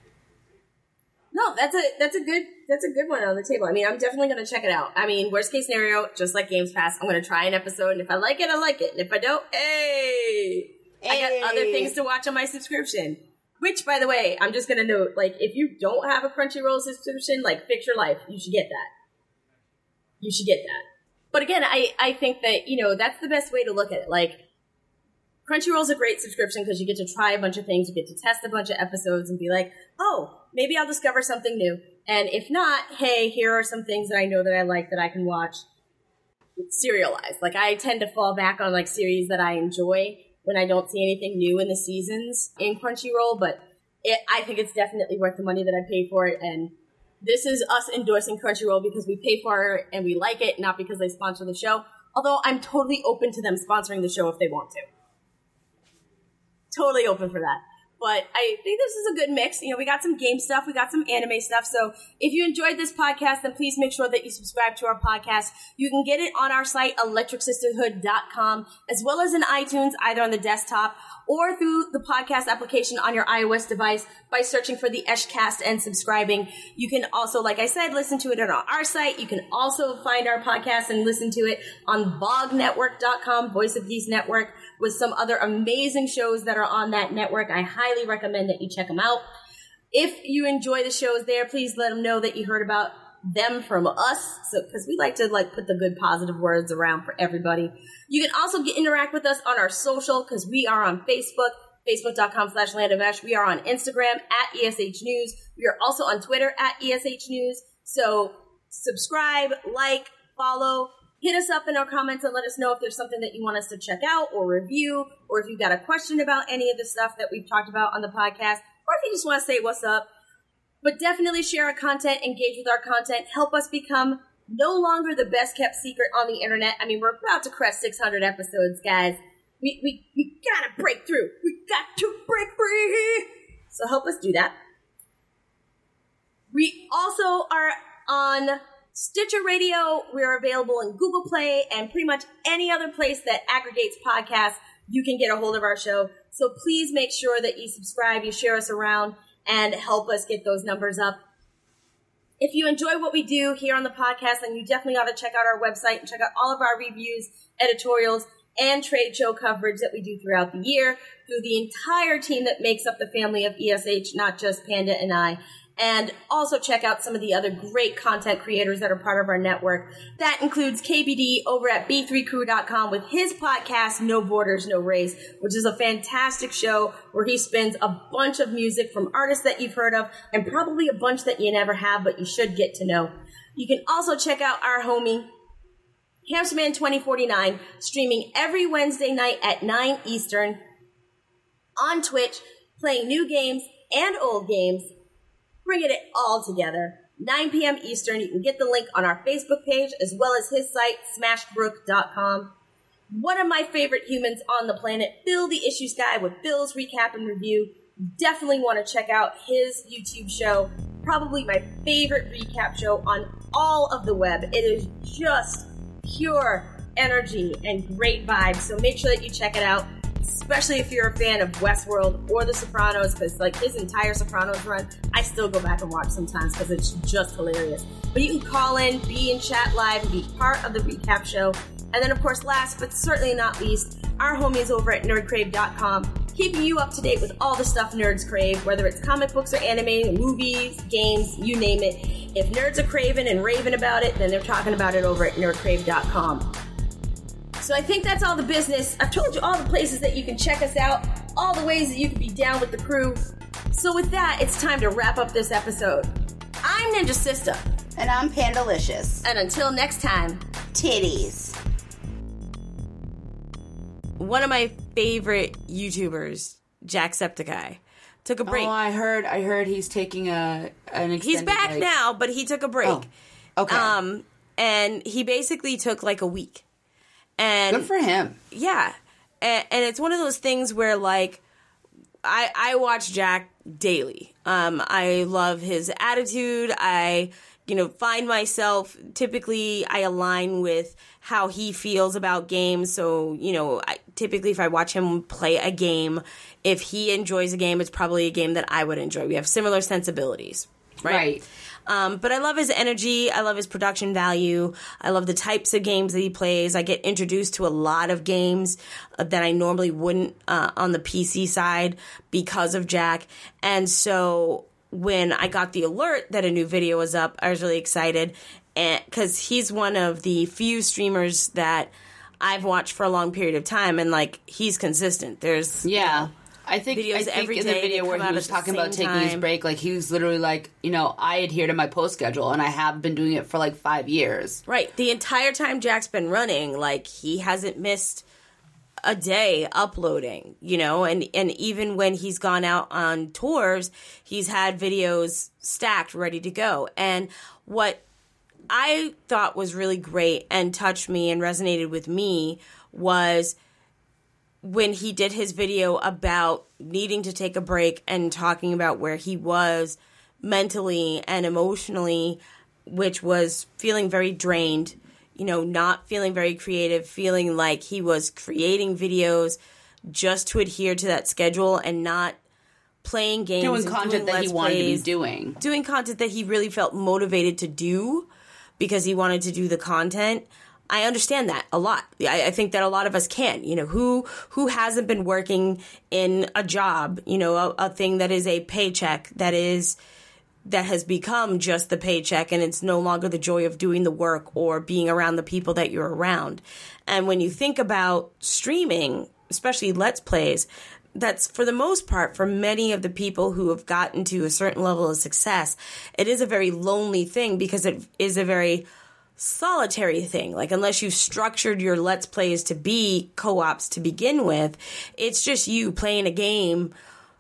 No, that's a that's a good that's a good one on the table. I mean, I'm definitely going to check it out. I mean, worst case scenario, just like Games Pass, I'm going to try an episode, and if I like it, I like it, and if I don't, hey, hey. I got other things to watch on my subscription. Which, by the way, I'm just going to note, like, if you don't have a Crunchyroll subscription, like, fix your life. You should get that. You should get that. But again, I I think that, you know, that's the best way to look at it. Like, Crunchyroll's a great subscription because you get to try a bunch of things, you get to test a bunch of episodes and be like, oh, maybe I'll discover something new. And if not, hey, here are some things that I know that I like that I can watch serialized. Like, I tend to fall back on, like, series that I enjoy when I don't see anything new in the seasons in Crunchyroll, but it, I think it's definitely worth the money that I pay for it, and this is us endorsing Crunchyroll because we pay for it and we like it, not because they sponsor the show, although I'm totally open to them sponsoring the show if they want to. Totally open for that. But I think this is a good mix. You know, we got some game stuff, we got some anime stuff. So if you enjoyed this podcast, then please make sure that you subscribe to our podcast. You can get it on our site, electric sisterhood dot com, as well as in iTunes, either on the desktop or through the podcast application on your iOS device by searching for the Eshcast and subscribing. You can also, like I said, listen to it on our site. You can also find our podcast and listen to it on Bog Network dot com, Voice of Geese Network, with some other amazing shows that are on that network. I highly recommend that you check them out. If you enjoy the shows there, please let them know that you heard about them from us, so because we like to like put the good positive words around for everybody. You can also get, interact with us on our social, because we are on Facebook, facebook dot com slash Land of Ash. We are on Instagram at E S H News. We are also on Twitter at E S H News. So subscribe, like, follow, hit us up in our comments and let us know if there's something that you want us to check out or review, or if you've got a question about any of the stuff that we've talked about on the podcast, or if you just want to say what's up. But definitely share our content, engage with our content, help us become no longer the best kept secret on the internet. I mean, we're about to crest six hundred episodes, guys. We, we, we gotta break through. We got to break free. So help us do that. We also are on Stitcher Radio. We're available in Google Play and pretty much any other place that aggregates podcasts. You can get a hold of our show. So please make sure that you subscribe, you share us around, and help us get those numbers up. If you enjoy what we do here on the podcast, then you definitely ought to check out our website and check out all of our reviews, editorials, and trade show coverage that we do throughout the year through the entire team that makes up the family of E S H, not just Panda and I. And also check out some of the other great content creators that are part of our network. That includes K B D over at B three crew dot com with his podcast, No Borders, No Race, which is a fantastic show where he spins a bunch of music from artists that you've heard of and probably a bunch that you never have, but you should get to know. You can also check out our homie, Hamsterman twenty forty-nine, streaming every Wednesday night at nine Eastern on Twitch, playing new games and old games, bringing it all together. nine p.m. Eastern. You can get the link on our Facebook page as well as his site, smashed brook dot com. One of my favorite humans on the planet, Phil the Issues Guy, with Phil's Recap and Review. Definitely want to check out his YouTube show. Probably my favorite recap show on all of the web. It is just pure energy and great vibes. So make sure that you check it out. especially if you're a fan of Westworld or The Sopranos, because like his entire Sopranos run, I still go back and watch sometimes because it's just hilarious. But you can call in, be in chat live, and be part of the recap show. And then, of course, last but certainly not least, our homies over at nerd crave dot com, keeping you up to date with all the stuff nerds crave, whether it's comic books or anime, movies, games, you name it. If nerds are craving and raving about it, then they're talking about it over at nerd crave dot com. So I think that's all the business. I've told you all the places that you can check us out, all the ways that you can be down with the crew. So with that, it's time to wrap up this episode. I'm Ninja Sister. And I'm Pandalicious. And until next time, titties. One of my favorite YouTubers, Jacksepticeye, took a break. Oh, I heard. I heard he's taking a an extended He's back break. now, but he took a break. Oh, okay. Um, and he basically took like a week. And good for him. Yeah, and, and it's one of those things where like I I watch Jack daily. Um, I love his attitude. I you know find myself typically I align with how he feels about games. So, you know, I, typically if I watch him play a game, if he enjoys a game, it's probably a game that I would enjoy. We have similar sensibilities, right? Right. Um, but I love his energy. I love his production value. I love the types of games that he plays. I get introduced to a lot of games uh, that I normally wouldn't uh, on the P C side because of Jack. And so when I got the alert that a new video was up, I was really excited. And because he's one of the few streamers that I've watched for a long period of time, and like he's consistent. There's yeah, you know, I think videos I think every in day the video that where come he out was at the talking about same taking his time. break, like he was literally like, you know, I adhere to my post schedule, and I have been doing it for like five years. Right, the entire time Jack's been running, like he hasn't missed a day uploading, you know, and, and even when he's gone out on tours, he's had videos stacked, ready to go. And what I thought was really great and touched me and resonated with me was when he did his video about needing to take a break and talking about where he was mentally and emotionally, which was feeling very drained, you know, not feeling very creative, feeling like he was creating videos just to adhere to that schedule and not playing games. Doing and content doing that Let's he wanted plays, to be doing. Doing content that he really felt motivated to do because he wanted to do the content. I understand that a lot. I, I think that a lot of us can. You know, who who hasn't been working in a job, you know, a, a thing that is a paycheck, that is that has become just the paycheck, and it's no longer the joy of doing the work or being around the people that you're around. And when you think about streaming, especially Let's Plays, that's for the most part, for many of the people who have gotten to a certain level of success, it is a very lonely thing because it is a very solitary thing. Like, unless you've structured your Let's Plays to be co-ops to begin with, it's just you playing a game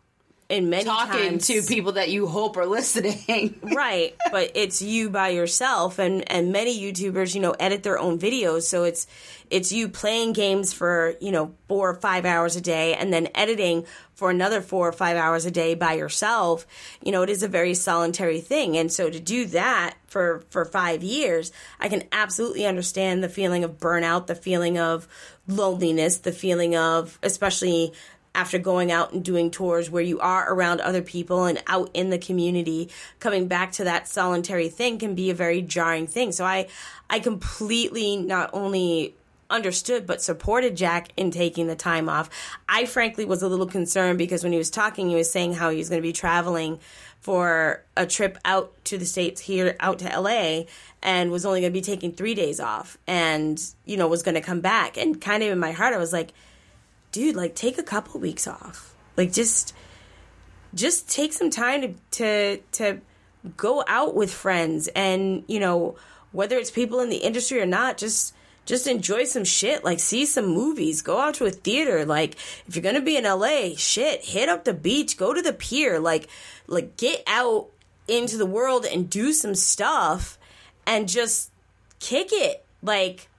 in many talking times, to people that you hope are listening. right, but it's you by yourself, and and many YouTubers, you know, edit their own videos, so it's it's you playing games for, you know, four or five hours a day and then editing for another four or five hours a day by yourself. You know, it is a very solitary thing, and so to do that for for five years, I can absolutely understand the feeling of burnout, the feeling of loneliness, the feeling of, especially after going out and doing tours where you are around other people and out in the community, coming back to that solitary thing can be a very jarring thing. So I, I completely not only understood but supported Jack in taking the time off. I frankly was a little concerned because when he was talking, he was saying how he was going to be traveling for a trip out to the States here, out to L A, and was only going to be taking three days off and, you know, was going to come back. And kind of in my heart, I was like, dude, like, take a couple weeks off. Like, just just take some time to, to to go out with friends, and, you know, whether it's people in the industry or not, just just enjoy some shit. Like, see some movies, go out to a theater. Like, if you're gonna be in L A, shit, hit up the beach, go to the pier. Like, like get out into the world and do some stuff and just kick it. Like,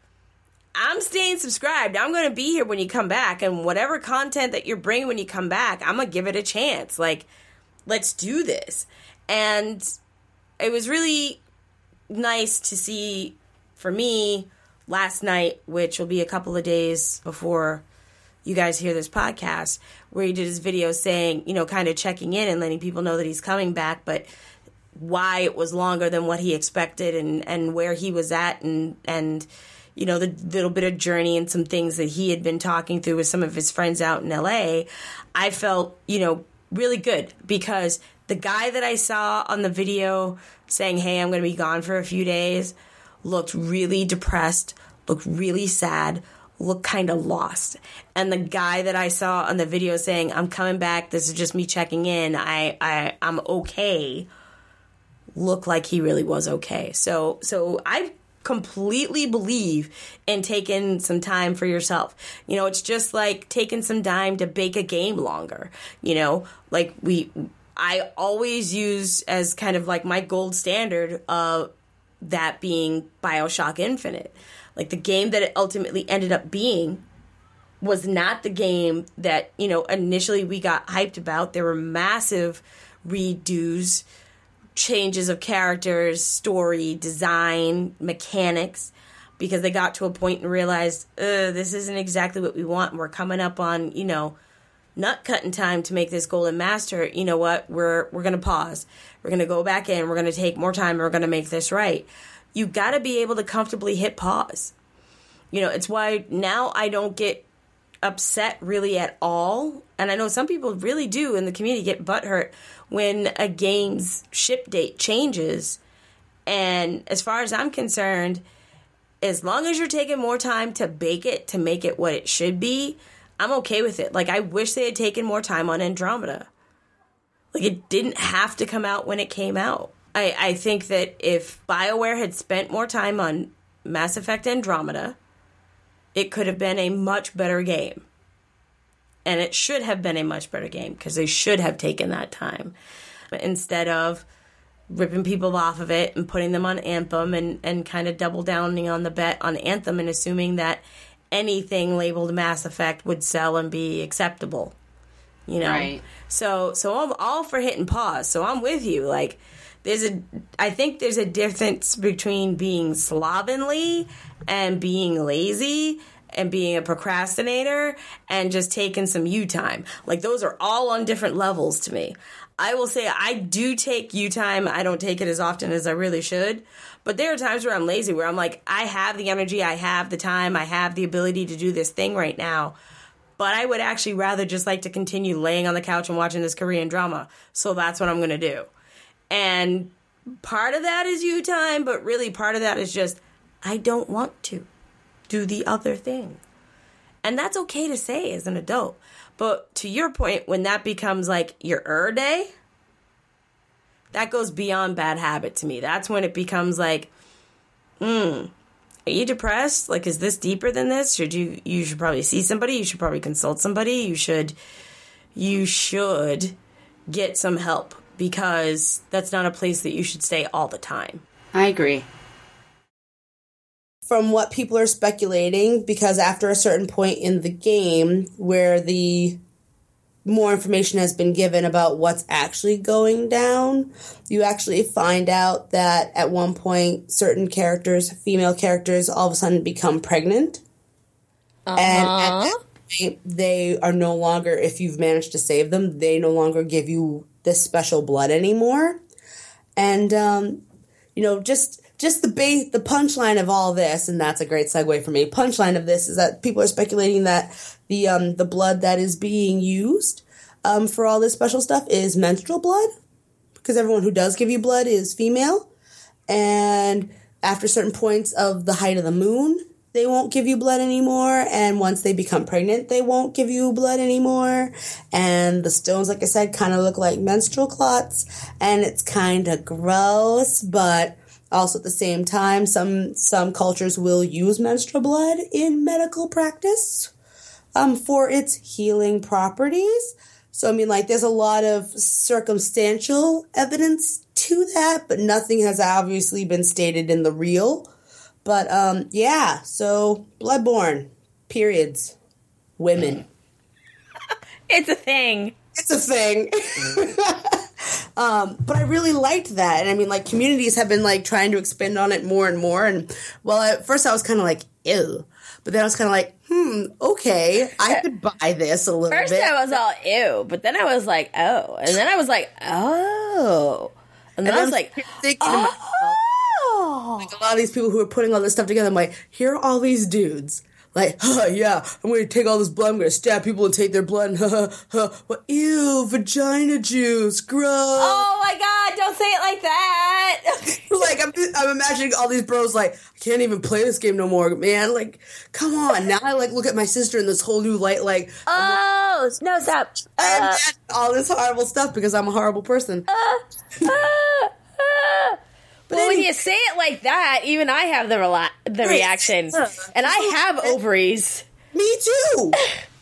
I'm staying subscribed. I'm going to be here when you come back. And whatever content that you're bringing when you come back, I'm going to give it a chance. Like, let's do this. And it was really nice to see, for me, last night, which will be a couple of days before you guys hear this podcast, where he did his video saying, you know, kind of checking in and letting people know that he's coming back, but why it was longer than what he expected and, and where he was at and, and, you know, the little bit of journey and some things that he had been talking through with some of his friends out in L A, I felt, you know, really good because the guy that I saw on the video saying, hey, I'm going to be gone for a few days, looked really depressed, looked really sad, looked kind of lost. And the guy that I saw on the video saying, I'm coming back, this is just me checking in, I, I, I'm okay, looked like he really was okay. So, so I completely believe in taking some time for yourself. You know, it's just like taking some time to bake a game longer. You know, like we, I always use as kind of like my gold standard of that being BioShock Infinite. Like the game that it ultimately ended up being was not the game that, you know, initially we got hyped about. There were massive redos, changes of characters, story, design, mechanics, because they got to a point and realized, uh, this isn't exactly what we want. And we're coming up on, you know, nut cutting time to make this Golden Master. You know what? We're we're going to pause. We're going to go back in. We're going to take more time. And we're going to make this right. You got to be able to comfortably hit pause. You know, it's why now I don't get upset really at all. And I know some people really do in the community get butthurt when a game's ship date changes. And as far as I'm concerned, as long as you're taking more time to bake it, to make it what it should be, I'm okay with it. Like, I wish they had taken more time on Andromeda. Like, it didn't have to come out when it came out. I, I think that if BioWare had spent more time on Mass Effect Andromeda, it could have been a much better game. And it should have been a much better game because they should have taken that time instead of ripping people off of it and putting them on Anthem and, and kind of double downing on the bet on Anthem and assuming that anything labeled Mass Effect would sell and be acceptable. You know? Right. So, so I'm all for hitting pause. So I'm with you. Like, there's a, I think there's a difference between being slovenly and being lazy and being a procrastinator and just taking some you time. Like, those are all on different levels to me. I will say I do take you time. I don't take it as often as I really should. But there are times where I'm lazy, where I'm like, I have the energy, I have the time, I have the ability to do this thing right now. But I would actually rather just like to continue laying on the couch and watching this Korean drama. So that's what I'm going to do. And part of that is you time, but really part of that is just, I don't want to do the other thing. And that's okay to say as an adult. But to your point, when that becomes like your er day, that goes beyond bad habit to me. That's when it becomes like, hmm, are you depressed? Like, is this deeper than this? Should you, you should probably see somebody. You should probably consult somebody. You should, you should get some help because that's not a place that you should stay all the time. I agree. From what people are speculating, because after a certain point in the game where the more information has been given about what's actually going down, you actually find out that at one point certain characters, female characters, all of a sudden become pregnant. Uh-huh. And at that point, they are no longer, if you've managed to save them, they no longer give you this special blood anymore. And, um, you know, just... Just the base, the punchline of all this, and that's a great segue for me. Punchline of this is that people are speculating that the um, the blood that is being used um, for all this special stuff is menstrual blood, because everyone who does give you blood is female, and after certain points of the height of the moon, they won't give you blood anymore, and once they become pregnant, they won't give you blood anymore, and the stones, like I said, kind of look like menstrual clots, and it's kind of gross, but... Also, at the same time, some some cultures will use menstrual blood in medical practice um, for its healing properties. So, I mean, like, there's a lot of circumstantial evidence to that, but nothing has obviously been stated in the real. But, um, yeah, so Bloodborne, periods, women. It's a thing. It's a thing. Um, but I really liked that. And I mean, like, communities have been, like, trying to expand on it more and more. And, well, at first I was kind of like, ew. But then I was kind of like, hmm, okay, I could buy this a little First bit. I was all, ew. But then I was like, oh. And then I was like, oh. And then and I was I'm like, thinking to myself, oh. like, a lot of these people who are putting all this stuff together, I'm like, here are all these dudes. Like, huh, yeah, I'm going to take all this blood, I'm going to stab people and take their blood, and huh, huh, huh. Ew, vagina juice, gross. Oh my god, don't say it like that. Like, I'm, I'm imagining all these bros like, I can't even play this game no more, man. Like, come on. Now I, like, look at my sister in this whole new light, like, Oh, like, no, stop. I Uh, imagine all this horrible stuff because I'm a horrible person. uh, uh, uh. Well, when anyway- you say it like that, even I have the rela- the reaction. Yeah. And I have ovaries. Me too.